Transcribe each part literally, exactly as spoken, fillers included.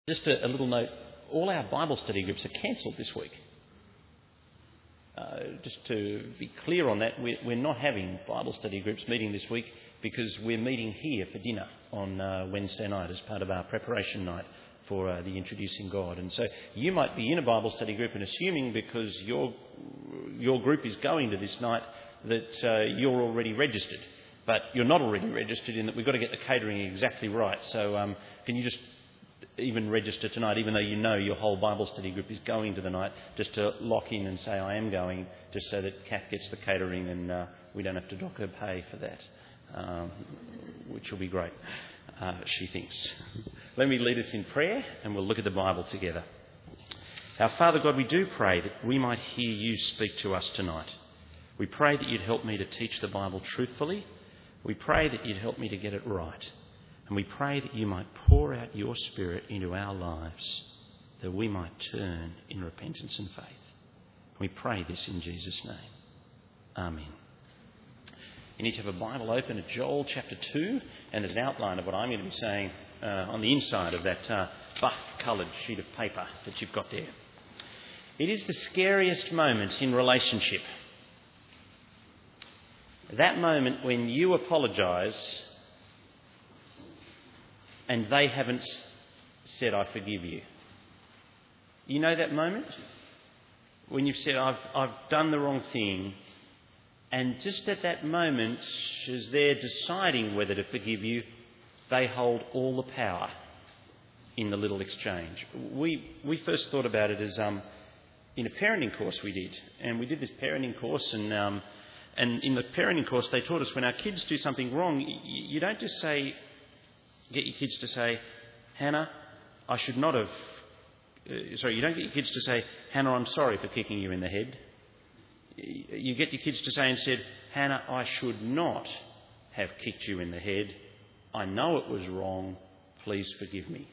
Just a, a little note, all our Bible study groups are cancelled this week. Uh, just to be clear on that, we're, we're not having Bible study groups meeting this week because we're meeting here for dinner on uh, Wednesday night as part of our preparation night for uh, the Introducing God. And so you might be in a Bible study group and assuming because your your group is going to this night that uh, you're already registered. But you're not already registered in that we've got to get the catering exactly right. So um, can you just even register tonight, even though you know your whole Bible study group is going to the night, just to lock in and say, I am going, just so that Kath gets the catering and uh, we don't have to dock her pay for that, um, which will be great, uh, she thinks. Let me lead us in prayer and we'll look at the Bible together. Our Father God, we do pray that we might hear you speak to us tonight. We pray that you'd help me to teach the Bible truthfully. We pray that you'd help me to get it right. And we pray that you might pour out your Spirit into our lives, that we might turn in repentance and faith. We pray this in Jesus' name. Amen. You need to have a Bible open at Joel chapter two, and there's an outline of what I'm going to be saying uh, on the inside of that uh, buff-coloured sheet of paper that you've got there. It is the scariest moment in relationship. That moment when you apologise and they haven't said, I forgive you. You know that moment? When you've said, I've, I've done the wrong thing, and just at that moment, as they're deciding whether to forgive you, they hold all the power in the little exchange. We we first thought about it as um, in a parenting course we did, and we did this parenting course, and um, and in the parenting course they taught us when our kids do something wrong, you, you don't just say, get your kids to say, Hannah, I should not have... Uh, sorry, you don't get your kids to say, Hannah, I'm sorry for kicking you in the head. You get your kids to say instead, Hannah, I should not have kicked you in the head. I know it was wrong. Please forgive me.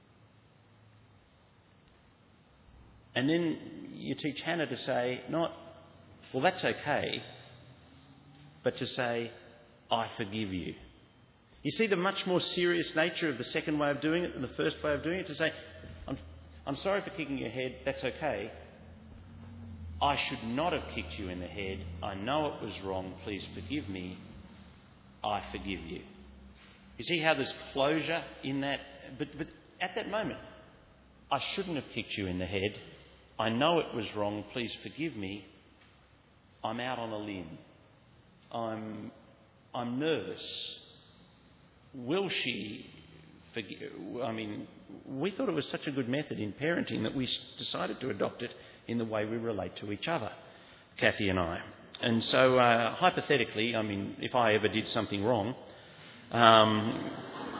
And then you teach Hannah to say, not, well, that's okay, but to say, I forgive you. You see the much more serious nature of the second way of doing it than the first way of doing it? To say, I'm, I'm sorry for kicking your head, that's okay. I should not have kicked you in the head. I know it was wrong. Please forgive me. I forgive you. You see how there's closure in that? But, but at that moment, I shouldn't have kicked you in the head. I know it was wrong. Please forgive me. I'm out on a limb. I'm, I'm nervous. Will she forgive? I mean, we thought it was such a good method in parenting that we decided to adopt it in the way we relate to each other, Kathy and I. And so, uh, hypothetically, I mean, if I ever did something wrong, um,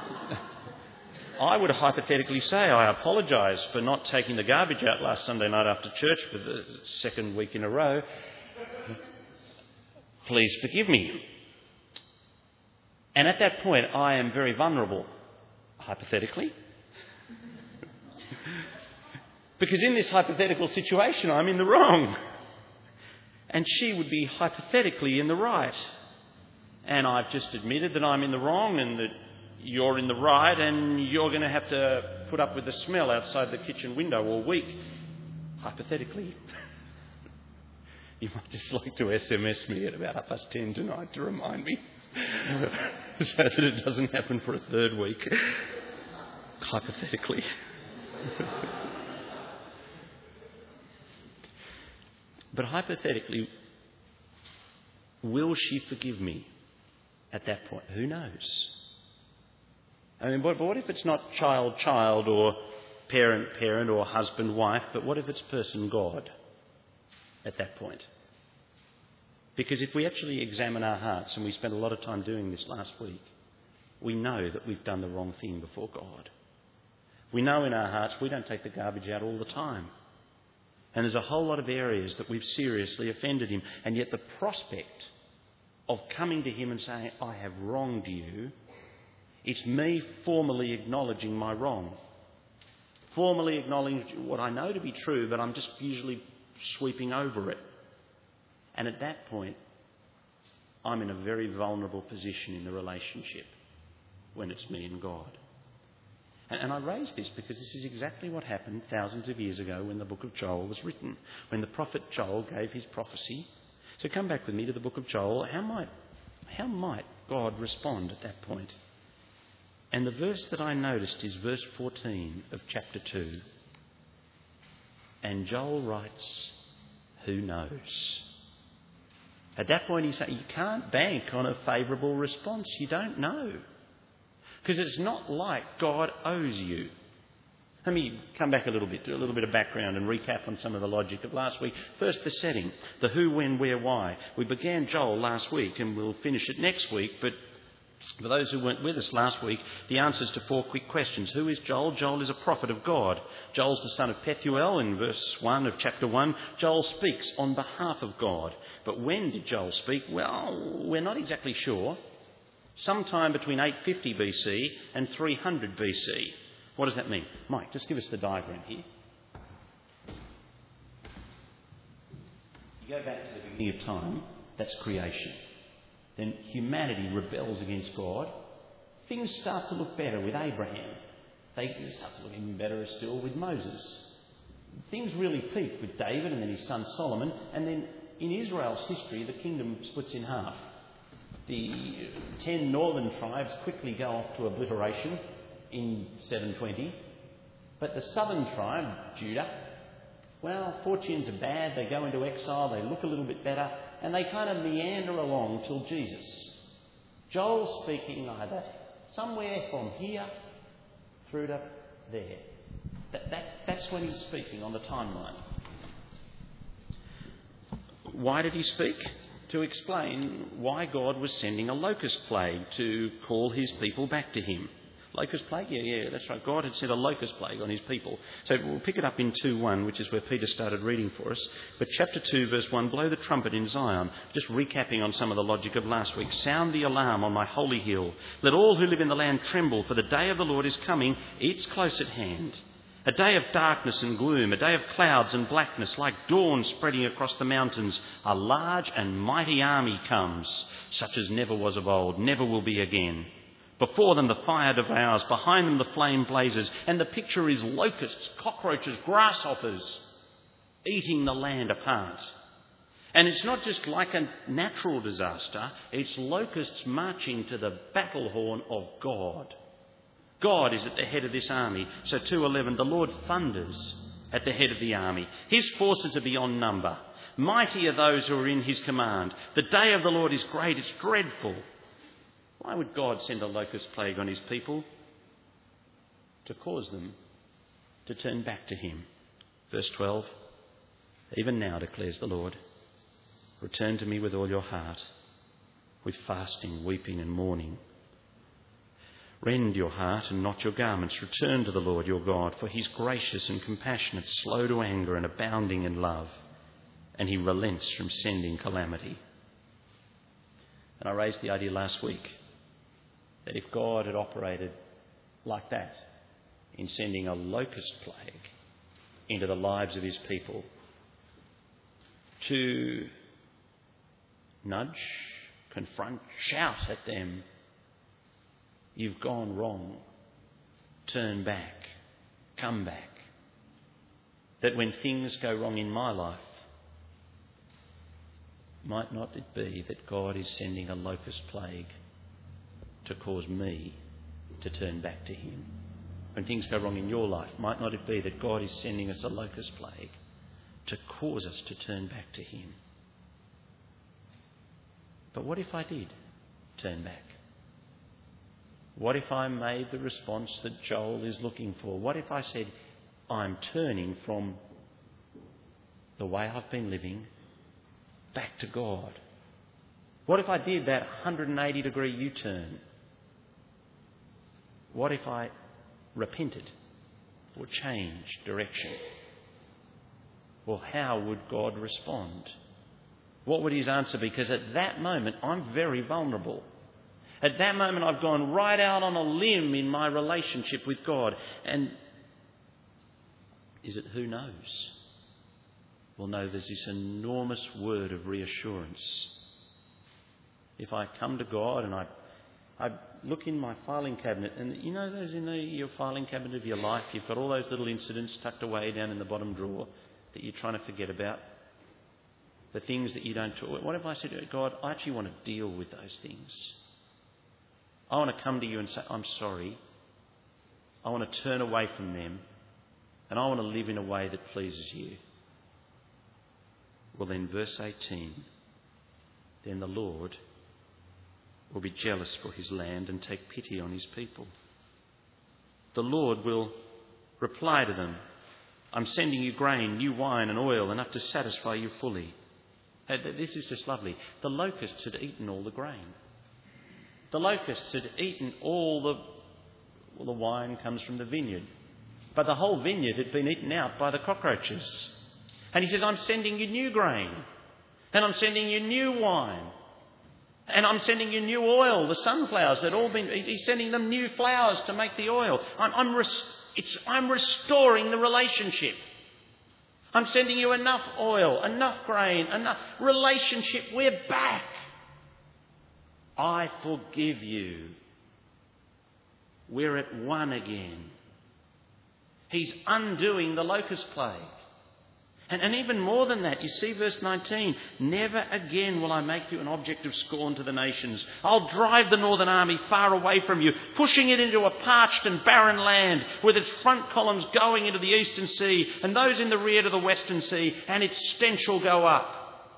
I would hypothetically say, I apologise for not taking the garbage out last Sunday night after church for the second week in a row. Please forgive me. And at that point, I am very vulnerable, hypothetically. Because in this hypothetical situation, I'm in the wrong. And she would be hypothetically in the right. And I've just admitted that I'm in the wrong and that you're in the right, and you're going to have to put up with the smell outside the kitchen window all week. Hypothetically. You might just like to S M S me at about half past ten tonight to remind me. So that it doesn't happen for a third week. Hypothetically. But hypothetically, will she forgive me at that point? Who knows? I mean, but what if it's not child-child or parent-parent or husband-wife, but what if it's person-God at that point? Because if we actually examine our hearts, and we spent a lot of time doing this last week, we know that we've done the wrong thing before God. We know in our hearts we don't take the garbage out all the time. And there's a whole lot of areas that we've seriously offended him. And yet the prospect of coming to him and saying, I have wronged you, it's me formally acknowledging my wrong. Formally acknowledging what I know to be true, but I'm just usually sweeping over it. And at that point, I'm in a very vulnerable position in the relationship when it's me and God. And I raise this because this is exactly what happened thousands of years ago when the book of Joel was written, when the prophet Joel gave his prophecy. So come back with me to the book of Joel. How might, how might God respond at that point? And the verse that I noticed is verse fourteen of chapter two. And Joel writes, "Who knows?" At that point he's saying, you can't bank on a favourable response. You don't know. Because it's not like God owes you. Let me come back a little bit, do a little bit of background and recap on some of the logic of last week. First, the setting, the who, when, where, why. We began Joel last week and we'll finish it next week, but for those who weren't with us last week, the answers to four quick questions. Who is Joel? Joel is a prophet of God. Joel's the son of Pethuel in verse one of chapter one. Joel speaks on behalf of God. But when did Joel speak? Well, we're not exactly sure. Sometime between eight fifty B C and three hundred B C. What does that mean? Mike, just give us the diagram here. You go back to the beginning of time, that's creation. Then humanity rebels against God. Things start to look better with Abraham. They start to look even better still with Moses. Things really peak with David and then his son Solomon. And then in Israel's history, the kingdom splits in half. The ten northern tribes quickly go off to obliteration in seven twenty. But the southern tribe, Judah, well, fortunes are bad. They go into exile. They look a little bit better. And they kind of meander along till Jesus. Joel's speaking either somewhere from here through to there. That, that's, that's when he's speaking on the timeline. Why did he speak? To explain why God was sending a locust plague to call his people back to him. Locust plague? Yeah, yeah, that's right. God had sent a locust plague on his people. So we'll pick it up in two one, which is where Peter started reading for us. But chapter two, verse one, blow the trumpet in Zion. Just recapping on some of the logic of last week. Sound the alarm on my holy hill. Let all who live in the land tremble, for the day of the Lord is coming. It's close at hand. A day of darkness and gloom, a day of clouds and blackness, like dawn spreading across the mountains. A large and mighty army comes, such as never was of old, never will be again. Before them the fire devours, behind them the flame blazes, and the picture is locusts, cockroaches, grasshoppers, eating the land apart. And it's not just like a natural disaster, it's locusts marching to the battle horn of God. God is at the head of this army. So two eleven, the Lord thunders at the head of the army. His forces are beyond number. Mighty are those who are in his command. The day of the Lord is great, it's dreadful. Why would God send a locust plague on his people? To cause them to turn back to him. Verse twelve, even now, declares the Lord, return to me with all your heart, with fasting, weeping and mourning. Rend your heart and not your garments. Return to the Lord your God, for he's gracious and compassionate, slow to anger and abounding in love, and he relents from sending calamity. And I raised the idea last week that if God had operated like that in sending a locust plague into the lives of his people to nudge, confront, shout at them, you've gone wrong, turn back, come back. That when things go wrong in my life, might not it be that God is sending a locust plague to cause me to turn back to him? When things go wrong in your life, might not it be that God is sending us a locust plague to cause us to turn back to him? But what if I did turn back? What if I made the response that Joel is looking for? What if I said, I'm turning from the way I've been living back to God? What if I did that one hundred eighty degree U-turn? What if I repented or changed direction? Well, how would God respond? What would his answer be? Because at that moment, I'm very vulnerable. At that moment, I've gone right out on a limb in my relationship with God. And is it who knows? Well, no, there's this enormous word of reassurance. If I come to God and I, I look in my filing cabinet, and you know those in the, your filing cabinet of your life, you've got all those little incidents tucked away down in the bottom drawer that you're trying to forget about, the things that you don't talk. What if I said, God, I actually want to deal with those things. I want to come to you and say, I'm sorry. I want to turn away from them, and I want to live in a way that pleases you. Well then, verse eighteen, then the Lord will be jealous for his land and take pity on his people. The Lord will reply to them, I'm sending you grain, new wine and oil, enough to satisfy you fully. This is just lovely. The locusts had eaten all the grain. The locusts had eaten all the... Well, the wine comes from the vineyard. But the whole vineyard had been eaten out by the cockroaches. And he says, I'm sending you new grain. And I'm sending you new wine. And I'm sending you new oil. The sunflowers had all been... He's sending them new flowers to make the oil. I'm, I'm, res, it's, I'm restoring the relationship. I'm sending you enough oil, enough grain, enough relationship. We're back. I forgive you. We're at one again. He's undoing the locust plague. And, and even more than that, you see verse nineteen, never again will I make you an object of scorn to the nations. I'll drive the northern army far away from you, pushing it into a parched and barren land with its front columns going into the eastern sea and those in the rear to the western sea, and its stench will go up.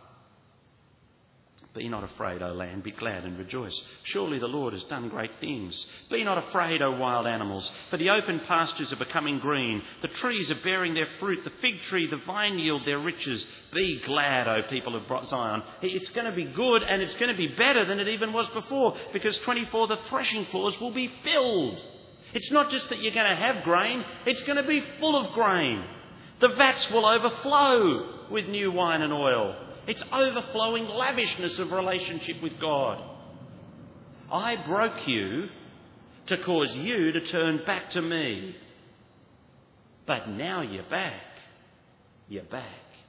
Be not afraid, O land, be glad and rejoice. Surely the Lord has done great things. Be not afraid, O wild animals, for the open pastures are becoming green. The trees are bearing their fruit, the fig tree, the vine yield their riches. Be glad, O people of Zion. It's going to be good, and it's going to be better than it even was before, because twenty-four, the threshing floors will be filled. It's not just that you're going to have grain, it's going to be full of grain. The vats will overflow with new wine and oil. It's overflowing lavishness of relationship with God. I broke you to cause you to turn back to me. But now you're back. You're back.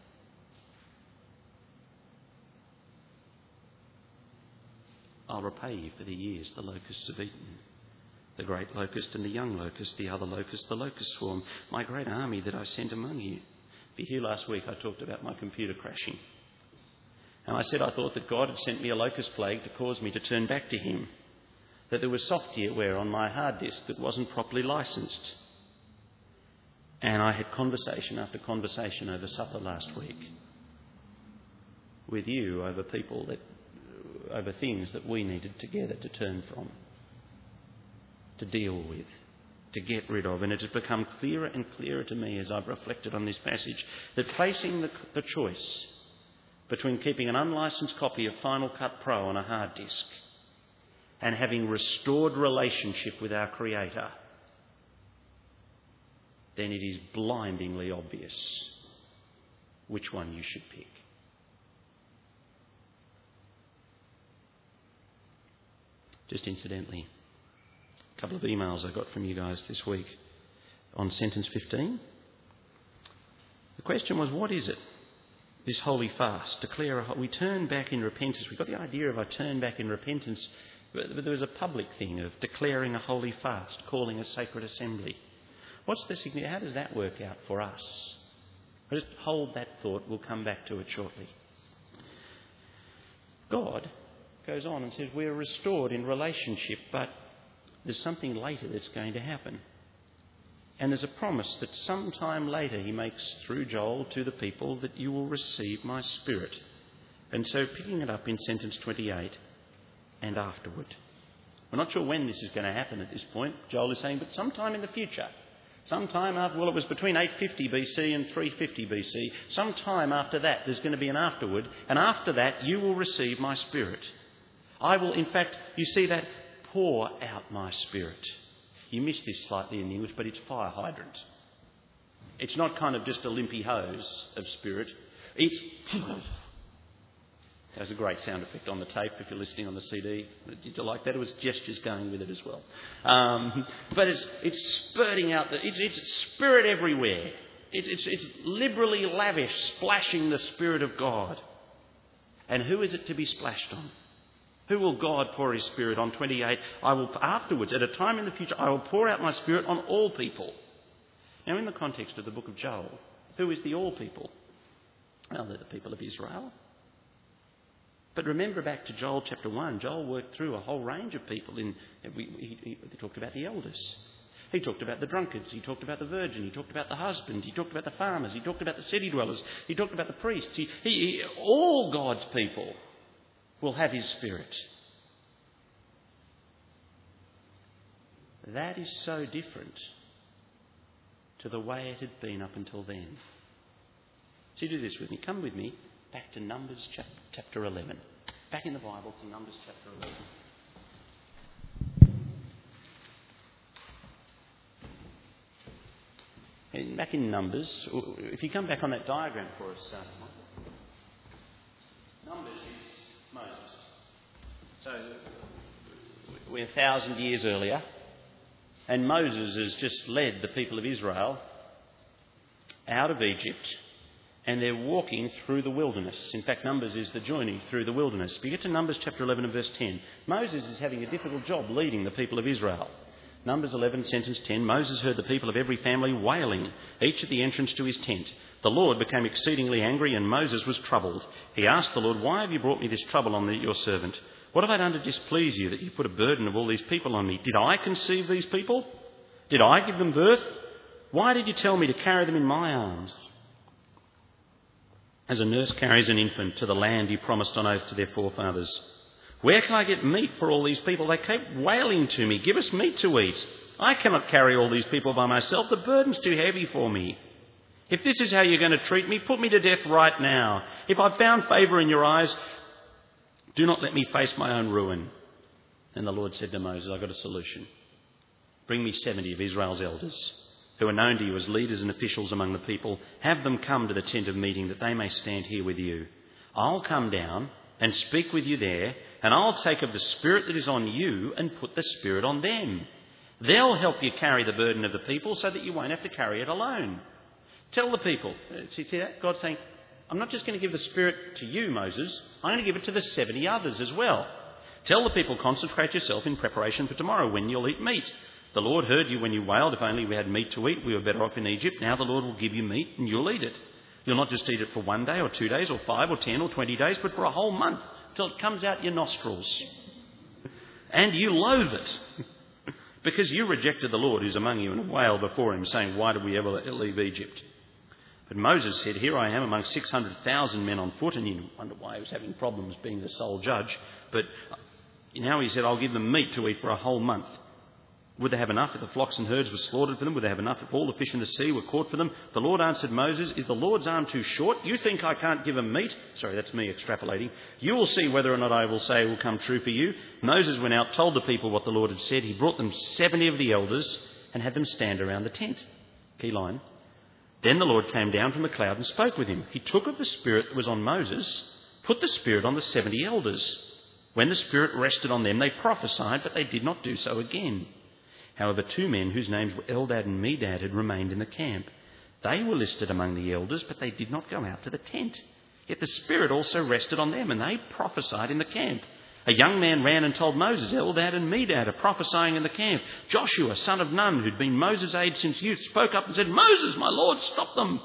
I'll repay you for the years the locusts have eaten. The great locust and the young locust, the other locust, the locust swarm, my great army that I sent among you. If you're here last week, I talked about my computer crashing. And I said I thought that God had sent me a locust plague to cause me to turn back to him. That there was software on my hard disk that wasn't properly licensed. And I had conversation after conversation over supper last week with you over people that, over things that we needed together to turn from, to deal with, to get rid of. And it has become clearer and clearer to me as I've reflected on this passage that facing the, the choice between keeping an unlicensed copy of Final Cut Pro on a hard disk and having restored relationship with our Creator, then it is blindingly obvious which one you should pick. Just incidentally, a couple of emails I got from you guys this week on sentence fifteen. The question was, what is it? This holy fast, declare a, we turn back in repentance. We've got the idea of I turn back in repentance, but there was a public thing of declaring a holy fast, calling a sacred assembly. What's the significance? How does that work out for us? I'll just hold that thought. We'll come back to it shortly. God goes on and says we're restored in relationship, but there's something later that's going to happen. And there's a promise that sometime later he makes through Joel to the people that you will receive my Spirit. And so picking it up in sentence twenty-eight, and afterward. We're not sure when this is going to happen at this point. Joel is saying, but sometime in the future. Sometime after, well, it was between eight fifty B C and three fifty B C. Sometime after that, there's going to be an afterward. And after that, you will receive my Spirit. I will, in fact, you see that, pour out my Spirit. You missed this slightly in English, but it's fire hydrant. It's not kind of just a limpy hose of Spirit. It's... There's a great sound effect on the tape if you're listening on the C D. Did you like that? It was gestures going with it as well. Um, but it's it's spurting out. The, it's, it's Spirit everywhere. It, it's, it's liberally lavish, splashing the Spirit of God. And who is it to be splashed on? Who will God pour his Spirit on? twenty-eight. I will afterwards, at a time in the future, I will pour out my Spirit on all people. Now, in the context of the book of Joel, who is the all people? Well, they're the people of Israel. But remember back to Joel chapter one. Joel worked through a whole range of people. In we, he, he, he talked about the elders. He talked about the drunkards. He talked about the virgin. He talked about the husband. He talked about the farmers. He talked about the city dwellers. He talked about the priests. He, he, he, all God's people will have his Spirit. That is so different to the way it had been up until then. So do this with me. Come with me back to Numbers chapter eleven. Back in the Bible to Numbers chapter eleven. And back in Numbers, if you come back on that diagram for us, uh, Numbers is Moses. So we're a thousand years earlier, and Moses has just led the people of Israel out of Egypt, and they're walking through the wilderness. In fact, Numbers is the journey through the wilderness. If you get to Numbers chapter eleven and verse ten, Moses is having a difficult job leading the people of Israel. Numbers eleven, sentence ten, Moses heard the people of every family wailing, each at the entrance to his tent. The Lord became exceedingly angry, and Moses was troubled. He asked the Lord, "Why have you brought me this trouble on the, your servant? What have I done to displease you, that you put a burden of all these people on me? Did I conceive these people? Did I give them birth? Why did you tell me to carry them in my arms? As a nurse carries an infant to the land you promised on oath to their forefathers. Where can I get meat for all these people? They keep wailing to me, 'Give us meat to eat.' I cannot carry all these people by myself. The burden's too heavy for me. If this is how you're going to treat me, put me to death right now. If I've found favour in your eyes, do not let me face my own ruin." And the Lord said to Moses, "I've got a solution. Bring me seventy of Israel's elders, who are known to you as leaders and officials among the people. Have them come to the tent of meeting, that they may stand here with you. I'll come down and speak with you there, and I'll take of the Spirit that is on you and put the Spirit on them. They'll help you carry the burden of the people so that you won't have to carry it alone. Tell the people," see, see that? God's saying, "I'm not just going to give the Spirit to you, Moses, I'm going to give it to the seventy others as well. Tell the people, consecrate yourself in preparation for tomorrow when you'll eat meat. The Lord heard you when you wailed, 'If only we had meat to eat, we were better off in Egypt.' Now the Lord will give you meat and you'll eat it. You'll not just eat it for one day or two days or five or ten or twenty days, but for a whole month, till it comes out your nostrils. And you loathe it, because you rejected the Lord who's among you and wailed before him, saying, 'Why did we ever leave Egypt?' But Moses said, 'Here I am among six hundred thousand men on foot,'" and you wonder why he was having problems being the sole judge. But now he said, "I'll give them meat to eat for a whole month. Would they have enough if the flocks and herds were slaughtered for them? Would they have enough if all the fish in the sea were caught for them?" The Lord answered Moses, "Is the Lord's arm too short? You think I can't give them meat?" Sorry, that's me extrapolating. "You will see whether or not I will say will come true for you." Moses went out, told the people what the Lord had said. He brought them seventy of the elders and had them stand around the tent. Key line. Then the Lord came down from the cloud and spoke with him. He took of the Spirit that was on Moses, put the Spirit on the seventy elders. When the Spirit rested on them, they prophesied, but they did not do so again. However, two men whose names were Eldad and Medad had remained in the camp. They were listed among the elders, but they did not go out to the tent. Yet the Spirit also rested on them, and they prophesied in the camp. A young man ran and told Moses, "Eldad and Medad are prophesying in the camp." Joshua, son of Nun, who'd been Moses' aide since youth, spoke up and said, "Moses, my Lord, stop them."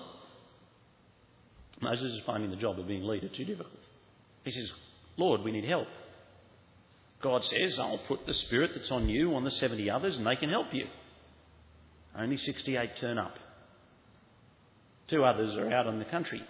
Moses is finding the job of being leader too difficult. He says, "Lord, we need help." God says, "I'll put the Spirit that's on you on the seventy others and they can help you." Only sixty-eight turn up. Two others are out on the country.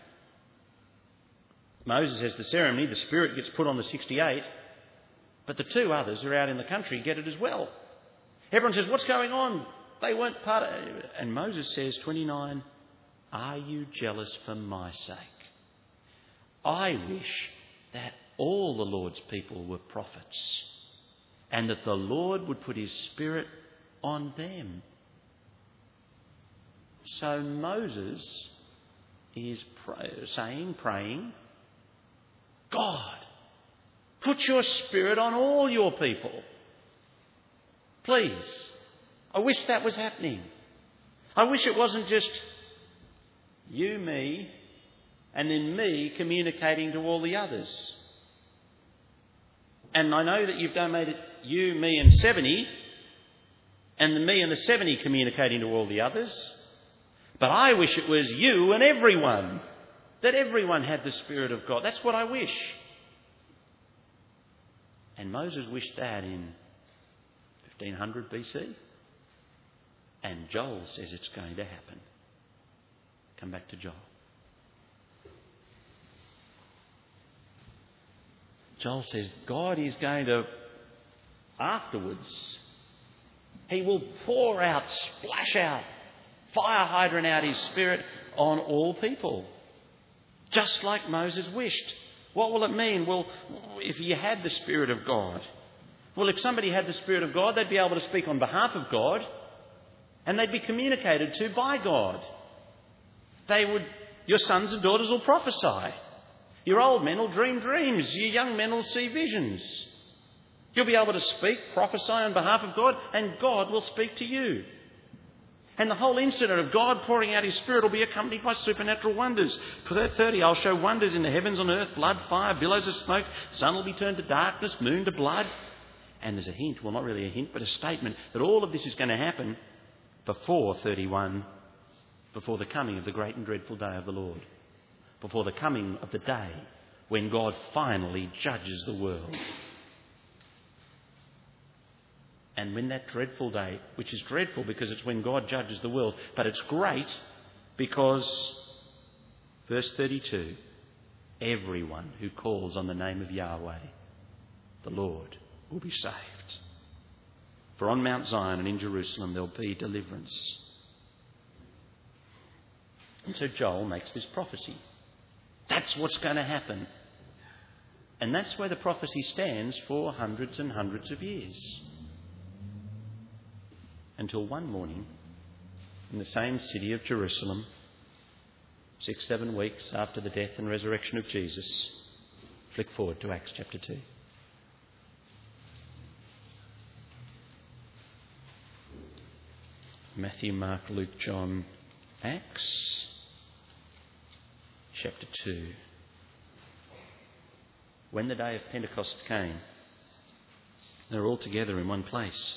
Moses has the ceremony, the Spirit gets put on the sixty-eight, but the two others are out in the country get it as well. Everyone says, "What's going on? They weren't part of it." And Moses says, twenty-nine, "Are you jealous for my sake? I wish that all the Lord's people were prophets, and that the Lord would put his Spirit on them." So Moses is pray- saying, praying, "God, put your Spirit on all your people. Please. I wish that was happening. I wish it wasn't just you, me, and then me communicating to all the others." And I know that you've done made it you, me and seventy, and the me and the seventy communicating to all the others. But I wish it was you and everyone, that everyone had the Spirit of God. That's what I wish. And Moses wished that in fifteen hundred B C. And Joel says it's going to happen. Come back to Joel. Joel says God is going to, afterwards, he will pour out, splash out, fire hydrant out his Spirit on all people. Just like Moses wished. What will it mean? Well, if you had the Spirit of God, well, if somebody had the Spirit of God, they'd be able to speak on behalf of God, and they'd be communicated to by God. They would, your sons and daughters will prophesy. Your old men will dream dreams. Your young men will see visions. You'll be able to speak, prophesy on behalf of God, and God will speak to you. And the whole incident of God pouring out his Spirit will be accompanied by supernatural wonders. For thirty, I'll show wonders in the heavens on earth, blood, fire, billows of smoke. Sun will be turned to darkness, moon to blood. And there's a hint, well, not really a hint, but a statement that all of this is going to happen before thirty-one, before the coming of the great and dreadful day of the Lord. Before the coming of the day when God finally judges the world. And when that dreadful day, which is dreadful because it's when God judges the world, but it's great because, verse thirty-two, everyone who calls on the name of Yahweh, the Lord, will be saved. For on Mount Zion and in Jerusalem there'll be deliverance. And so Joel makes this prophecy. That's what's going to happen. And that's where the prophecy stands for hundreds and hundreds of years. Until one morning, in the same city of Jerusalem, six, seven weeks after the death and resurrection of Jesus, flick forward to Acts chapter two. Matthew, Mark, Luke, John, Acts chapter two. When the day of Pentecost came, they were all together in one place.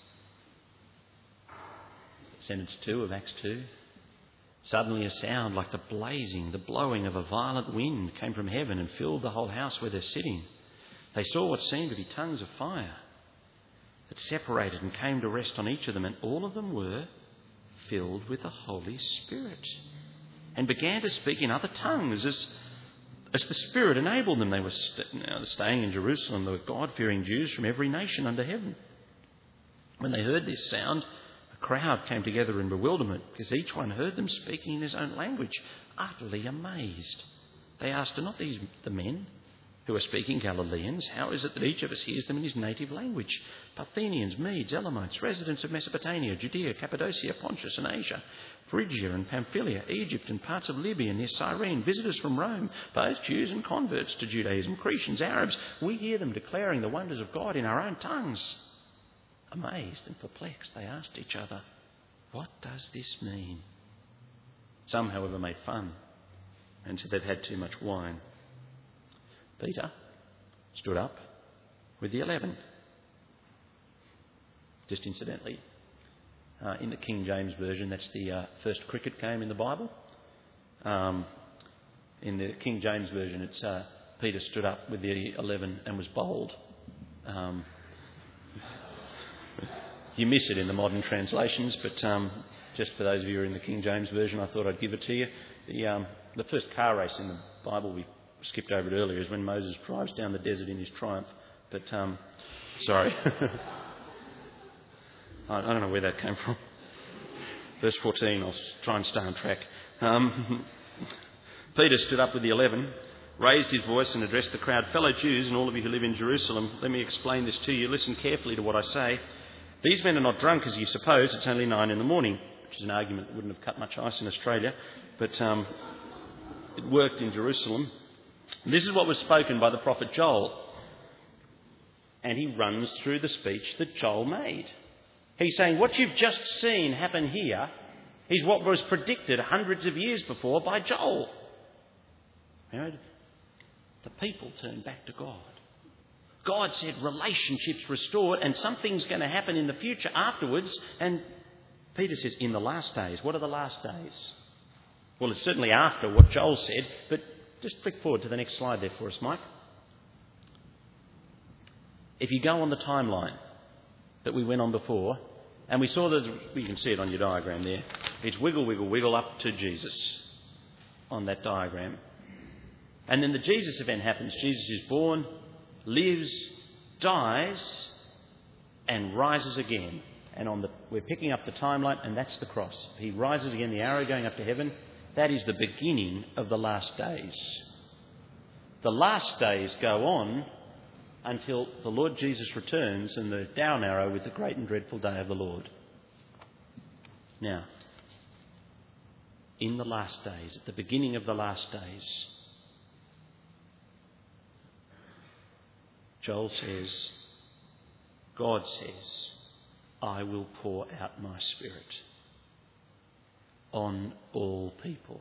Sentence two of Acts two. Suddenly a sound like the blazing, the blowing of a violent wind came from heaven and filled the whole house where they're sitting. They saw what seemed to be tongues of fire that separated and came to rest on each of them, and all of them were filled with the Holy Spirit and began to speak in other tongues as, as the Spirit enabled them. They were st- now staying in Jerusalem. They were God-fearing Jews from every nation under heaven. When they heard this sound, a crowd came together in bewilderment because each one heard them speaking in his own language, utterly amazed. They asked, "Are not these the men who are speaking Galileans? How is it that each of us hears them in his native language? Parthenians, Medes, Elamites, residents of Mesopotamia, Judea, Cappadocia, Pontus and Asia, Phrygia and Pamphylia, Egypt and parts of Libya near Cyrene, visitors from Rome, both Jews and converts to Judaism, Cretians, Arabs. We hear them declaring the wonders of God in our own tongues." Amazed and perplexed, they asked each other, "What does this mean?" Some, however, made fun and said they'd had too much wine. Peter stood up with the eleven. Just incidentally, uh, in the King James Version, that's the uh, first cricket game in the Bible. Um, in the King James Version, it's uh, Peter stood up with the eleven and was bowled. Um, you miss it in the modern translations, but um, just for those of you who are in the King James Version, I thought I'd give it to you. The, um, the first car race in the Bible, we skipped over it earlier, is when Moses drives down the desert in his triumph. But, um, sorry. I don't know where that came from. Verse fourteen, I'll try and stay on track. Um, Peter stood up with the eleven, raised his voice and addressed the crowd. "Fellow Jews and all of you who live in Jerusalem, let me explain this to you. Listen carefully to what I say. These men are not drunk as you suppose. It's only nine in the morning," which is an argument that wouldn't have cut much ice in Australia, but um, it worked in Jerusalem. This is what was spoken by the prophet Joel. And he runs through the speech that Joel made. He's saying what you've just seen happen here is what was predicted hundreds of years before by Joel. You know, the people turned back to God. God said relationships restored, and something's going to happen in the future afterwards. And Peter says, in the last days. What are the last days? Well, it's certainly after what Joel said, but just flick forward to the next slide there for us, Mike. If you go on the timeline that we went on before, and we saw that, you can see it on your diagram there, it's wiggle, wiggle, wiggle up to Jesus on that diagram. And then the Jesus event happens. Jesus is born, lives, dies, and rises again. And on the, we're picking up the timeline, and that's the cross. He rises again, the arrow going up to heaven. That is the beginning of the last days. The last days go on until the Lord Jesus returns and the down arrow with the great and dreadful day of the Lord. Now, in the last days, at the beginning of the last days, Joel says, God says, I will pour out my Spirit on all people.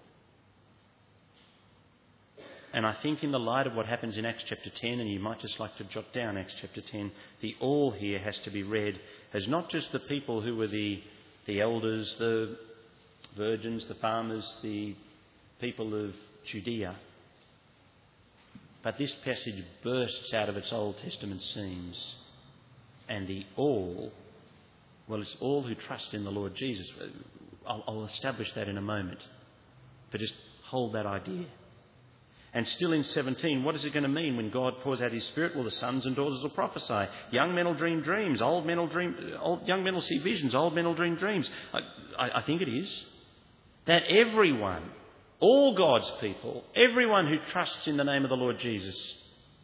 And I think in the light of what happens in Acts chapter ten, and you might just like to jot down Acts chapter ten, the all here has to be read as not just the people who were the, the elders, the virgins, the farmers, the people of Judea. But this passage bursts out of its Old Testament seams. And the all, well, it's all who trust in the Lord Jesus. I'll, I'll establish that in a moment. But just hold that idea. And still in seventeen, what is it going to mean when God pours out his Spirit? Well, the sons and daughters will prophesy. Young men will dream dreams. Old men will dream, old, young men will see visions. Old men will dream dreams. I, I, I think it is. That everyone, all God's people, everyone who trusts in the name of the Lord Jesus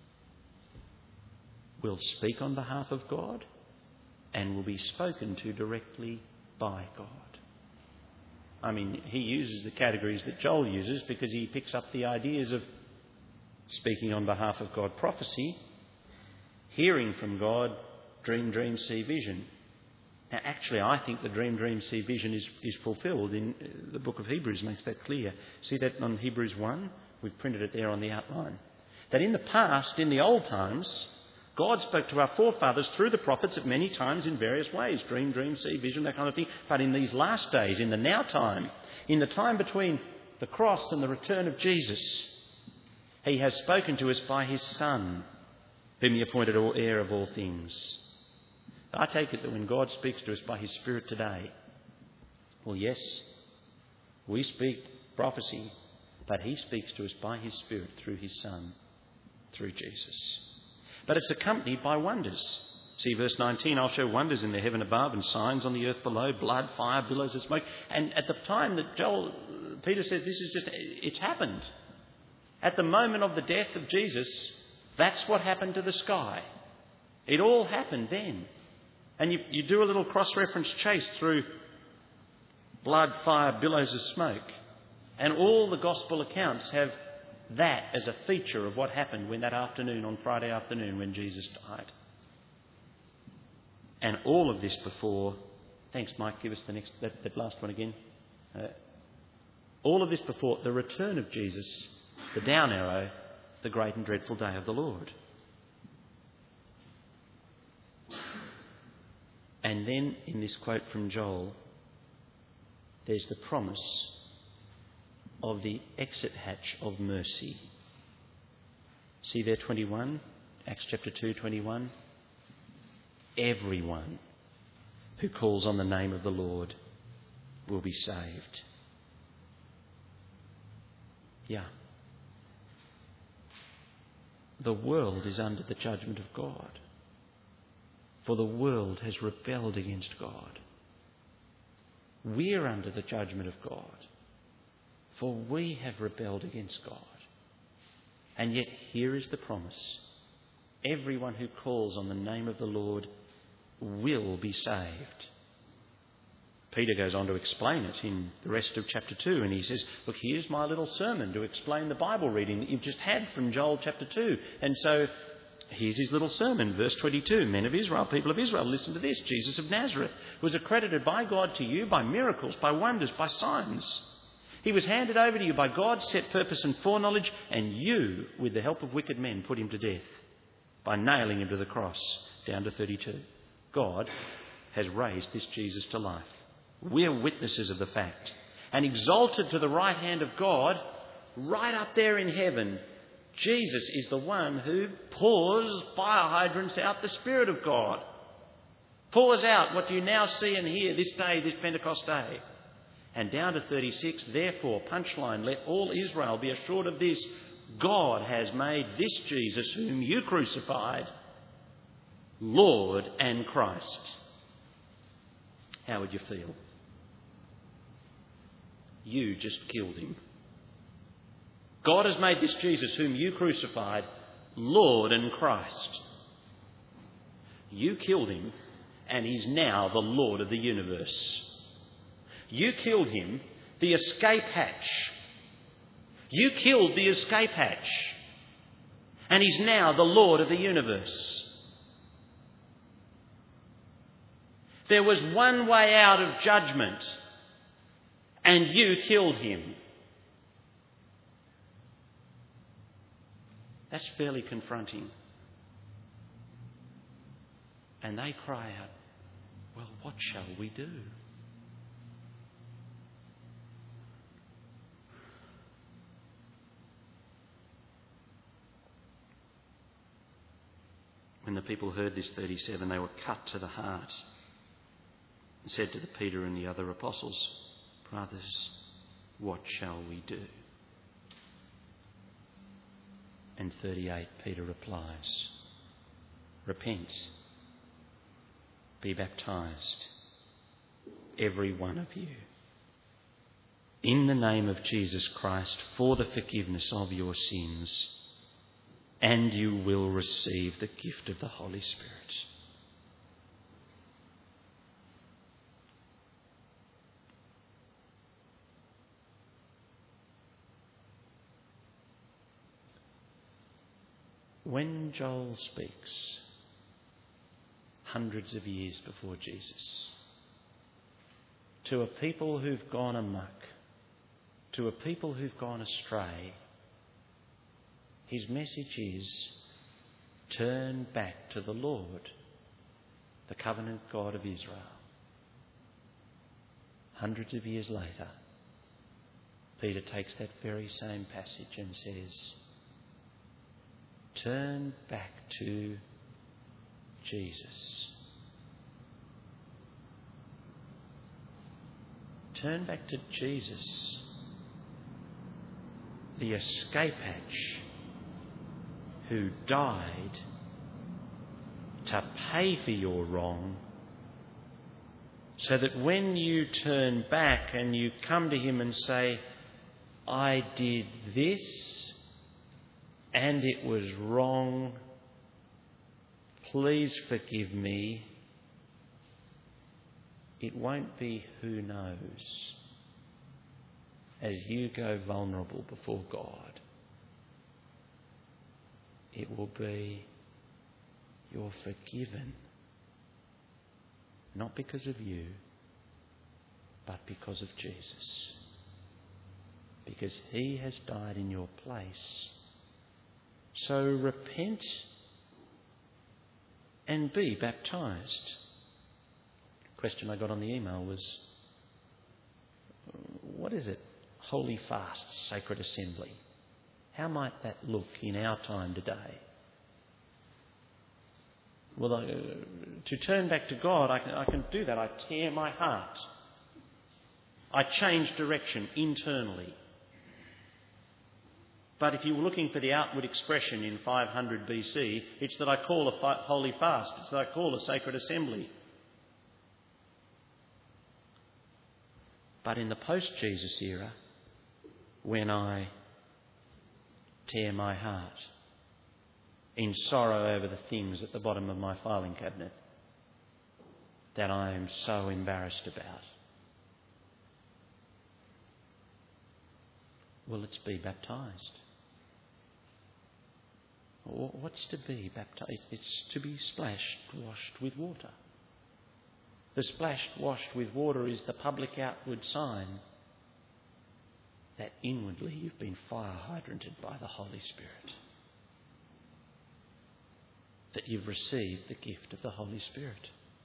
will speak on behalf of God and will be spoken to directly by God. I mean, he uses the categories that Joel uses because he picks up the ideas of speaking on behalf of God, prophecy, hearing from God, dream, dream, see vision. Now, actually, I think the dream, dream, see vision is, is fulfilled in the book of Hebrews, makes that clear. See that on Hebrews one? We've printed it there on the outline. That in the past, in the old times, God spoke to our forefathers through the prophets at many times in various ways. Dream, dream, see vision, that kind of thing. But in these last days, in the now time, in the time between the cross and the return of Jesus, he has spoken to us by his Son, whom he appointed all heir of all things. I take it that when God speaks to us by his Spirit today, well, yes, we speak prophecy, but he speaks to us by his Spirit through his Son, through Jesus. But it's accompanied by wonders. See verse nineteen, I'll show wonders in the heaven above and signs on the earth below, blood, fire, billows of smoke. And at the time that Joel, Peter said, this is just, it's happened. At the moment of the death of Jesus, that's what happened to the sky. It all happened then. And you, you do a little cross-reference chase through blood, fire, billows of smoke. And all the gospel accounts have that as a feature of what happened when that afternoon, on Friday afternoon, when Jesus died. And all of this before... Thanks, Mike. Give us the next, that, that last one again. Uh, all of this before the return of Jesus, the down arrow, the great and dreadful day of the Lord. And then in this quote from Joel, there's the promise of the exit hatch of mercy. See there, twenty-one, Acts chapter two, twenty-one. Everyone who calls on the name of the Lord will be saved. Yeah. The world is under the judgment of God, for the world has rebelled against God. We're under the judgment of God, for we have rebelled against God. And yet here is the promise. Everyone who calls on the name of the Lord will be saved. Peter goes on to explain it in the rest of chapter two, and he says, look, here's my little sermon to explain the Bible reading that you've just had from Joel chapter two. And so here's his little sermon, verse twenty-two. Men of Israel, people of Israel, listen to this. Jesus of Nazareth was accredited by God to you by miracles, by wonders, by signs. He was handed over to you by God's set purpose and foreknowledge, and you, with the help of wicked men, put him to death. by nailing him to the cross, down to thirty-two. God has raised this Jesus to life. We're witnesses of the fact. And exalted to the right hand of God, right up there in heaven, Jesus is the one who pours fire hydrants out the Spirit of God. Pours out what you now see and hear this day, this Pentecost day. And down to thirty-six, therefore, punchline, let all Israel be assured of this. God has made this Jesus, whom you crucified, Lord and Christ. How would you feel? You just killed him. God has made this Jesus, whom you crucified, Lord and Christ. You killed him, and he's now the Lord of the universe. You killed him, the escape hatch. You killed the escape hatch, and he's now the Lord of the universe. There was one way out of judgment, and you killed him. That's fairly confronting. And they cry out, well, what shall we do? When the people heard this, thirty-seven, they were cut to the heart and said to the Peter and the other apostles, brothers, what shall we do? And thirty-eight, Peter replies, repent, be baptised, every one of you, in the name of Jesus Christ for the forgiveness of your sins, and you will receive the gift of the Holy Spirit. When Joel speaks, hundreds of years before Jesus, to a people who've gone amok, to a people who've gone astray, his message is, turn back to the Lord, the covenant God of Israel. Hundreds of years later, Peter takes that very same passage and says, turn back to Jesus. Turn back to Jesus, the escape hatch who died to pay for your wrong, so that when you turn back and you come to him and say, I did this and it was wrong, please forgive me, it won't be who knows as you go vulnerable before God. It will be, you're forgiven, not because of you, but because of Jesus. Because he has died in your place. So repent and be baptised. The question I got on the email was, what is it? Holy fast, sacred assembly. How might that look in our time today? Well, uh, to turn back to God, I can, I can do that. I tear my heart. I change direction internally. But if you were looking for the outward expression in five hundred B C, it's that I call a fi- holy fast. It's that I call a sacred assembly. But in the post-Jesus era, when I tear my heart in sorrow over the things at the bottom of my filing cabinet that I am so embarrassed about, well, let's be baptised. What's to be baptised? It's to be splashed, washed with water. The splashed, washed with water is the public outward sign that inwardly you've been fire hydranted by the Holy Spirit. that you've received the gift of the Holy Spirit.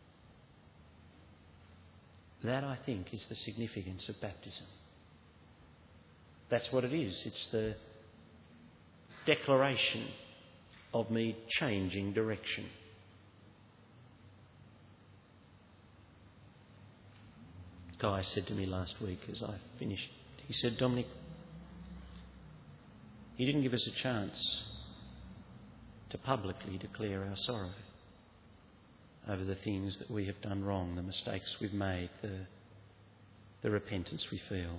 That, I think, is the significance of baptism. That's what it is. It's the declaration of me changing direction. Guy said to me last week as I finished, he said, "Dominic, you didn't give us a chance to publicly declare our sorrow over the things that we have done wrong, the mistakes we've made, the, the repentance we feel.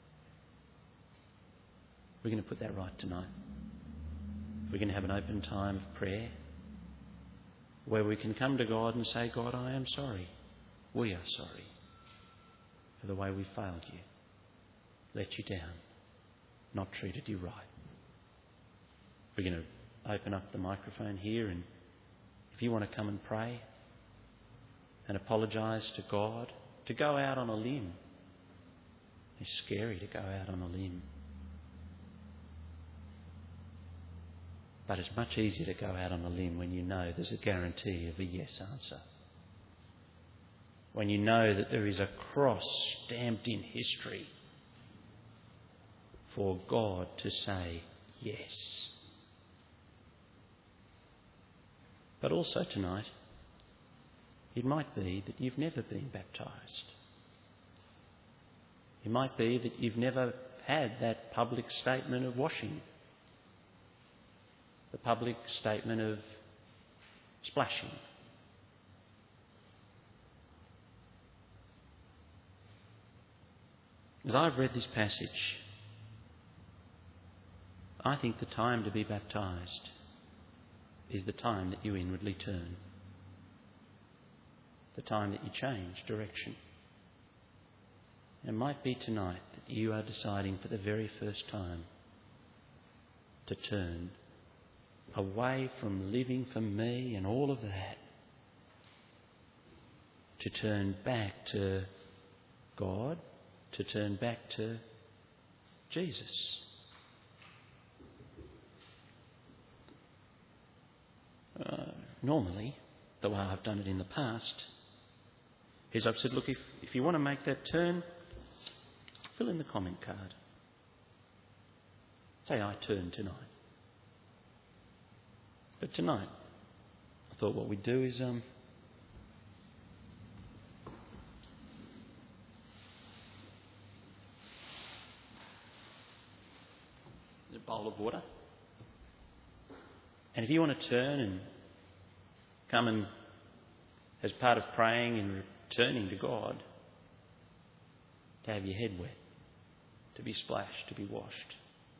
We're going to put that right tonight. We're going to have an open time of prayer where we can come to God and say, God, I am sorry. We are sorry for the way we failed you, let you down, not treated you right." We're going to open up the microphone here, and if you want to come and pray and apologise to God, to go out on a limb. It's scary to go out on a limb. But it's much easier to go out on a limb when you know there's a guarantee of a yes answer. When you know that there is a cross stamped in history for God to say yes. But also tonight, it might be that you've never been baptised. It might be that you've never had that public statement of washing, the public statement of splashing. As I've read this passage, I think the time to be baptised is the time that you inwardly turn, the time that you change direction. It might be tonight that you are deciding for the very first time to turn away from living for me and all of that, to turn back to God, to turn back to Jesus. Uh, normally, the way I've done it in the past, is I've said, look, if, if you want to make that turn, fill in the comment card. Say, I turn tonight. But tonight, I thought what we'd do is um, a bowl of water. And if you want to turn and come and, as part of praying and returning to God, to have your head wet, to be splashed, to be washed,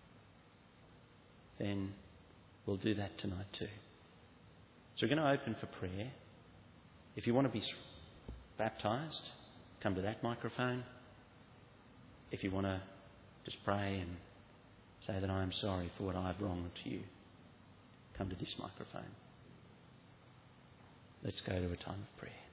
then we'll do that tonight too. So we're going to open for prayer. If you want to be baptised, come to that microphone. If you want to just pray and say that I am sorry for what I've wronged to you, come to this microphone. Let's go to a time of prayer.